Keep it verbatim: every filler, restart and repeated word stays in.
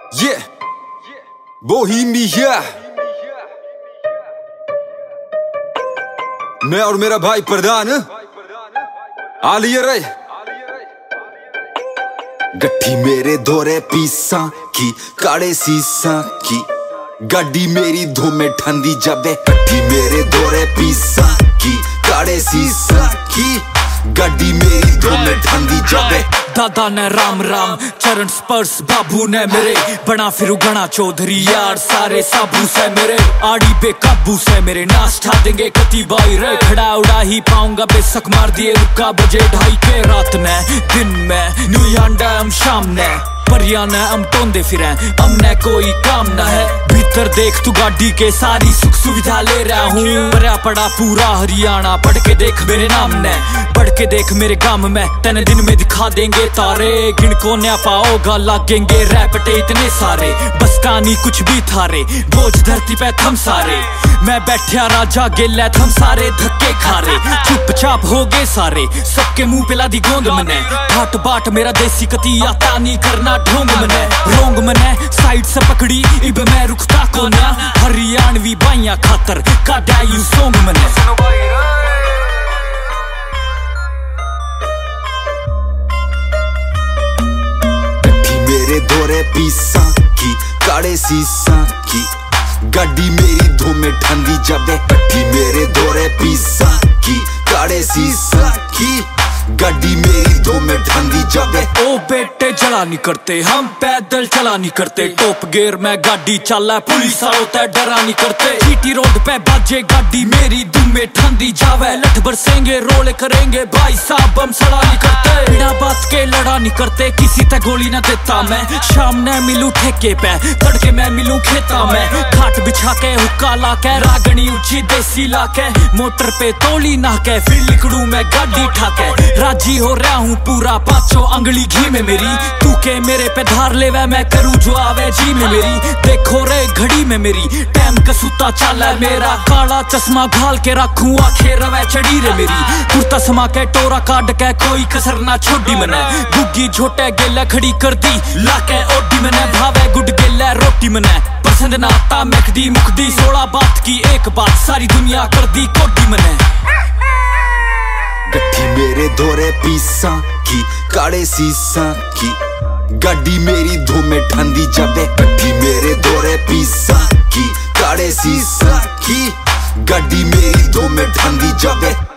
Yeah, Bohemia. मैं और मेरा भाई प्रधान आलिया रे। गट्ठी मेरे दोरे पीसा की काड़े सीसा की गड्डी मेरी धूमे ठंडी जबे। गट्ठी मेरे दोरे पीसा की काड़े सीसा की गड्डी मेरी धूमे ठंडी जबे। दादा ने राम राम चरण स्पर्श बाबू ने मेरे बना फिर गणा चौधरी यार सारे साबू से मेरे आड़ी बेकाबू से मेरे नाश ठा देंगे कति बाई रे। खड़ा उड़ा ही पाऊंगा बेशक मार दिए रुका बजे ढाई के रात में दिन में न्यू यांडा हम शाम ने परिया ने हम टोंदे फिर हमने कोई काम ना है। भीतर देख तू गाड़ी के सारी सुख सुविधा ले रहा हूँ। भरा पड़ा पूरा हरियाणा पढ़ के देख मेरे नाम ने पढ़ के देख मेरे गांव में तेने दिन में दिखा देंगे तारे। गिन को न्या पाओगा लागेंगे रैपटे इतने सारे बस कहानी कुछ भी थारे बोझ धरती पे थम सारे। मैं बैठा राजा गेला थम सारे धक्के खारे चुपचाप हो गए सारे सबके मुंह पे लादी गोंद मने। बाट बाट मेरा देसी कती आता नहीं करना ढोंग मने रोंग मने साइड से पकड़ी इब मैं रुकता को ना हरियाणवी बाइया खातर काटा यू सोंग मने। मेरे दोरे पीसा की काड़े सीसा की गड्डी मेरी धूमे ठंडी जबे। गड्डी मेरे दोरे पीसा की काड़े सीसा की गड्डी मेरी धूमे ठंडी जबे। ओ बेटे चला नहीं करते हम पैदल चला नहीं करते टॉप गियर में गाड़ी चला पुलिस होता डरा नहीं करते। जीटी रोड पे बाजे गाड़ी मेरी धूमे ठंडी जावे लठ बरसेंगे रोले करेंगे भाई साहब हम सड़ा नहीं करते। बिना बात के लड़ा नहीं करते किसी तक गोली न देता मैं शाम ने मिलूं ठेके पे तड़के मैं मिलूं खेता में खाट बिछा के हुक्का ला के रागनी ऊंची देसी ला के मोटर पे तोली ना के फिर लिकड़ू मैं गाड़ी ठाके राजी हो रहा हूँ पूरा पाँचों अंगली घी में मेरी तू के मेरे पे धार ले वै मैं करूँ जो आवे जी में मेरी। देखो रे घड़ी में मेरी टाइम का सूता चाला मेरा काला चश्मा घाल के रखूं आखे रवे चढ़ी रे मेरी कुर्ता समा के टोरा काट के कोई कसर ना छोड़ी मने। गुग्गी झोटे गेला खड़ी कर दी लाके ओडी मने भावे गुड गेला रोटी मने पसंद ना आता मैकडी मुकदी सोलह बात की एक बात सारी दुनिया कर दी कोडी मने। गट्ठी मेरे दोरे पीसा की काड़े सीसा की गड्डी मेरी धूमे ठंडी जबे। गट्ठी मेरे दोरे पीसा की काड़े सीसा की गड्डी मेरी धूमे ठंडी जबे।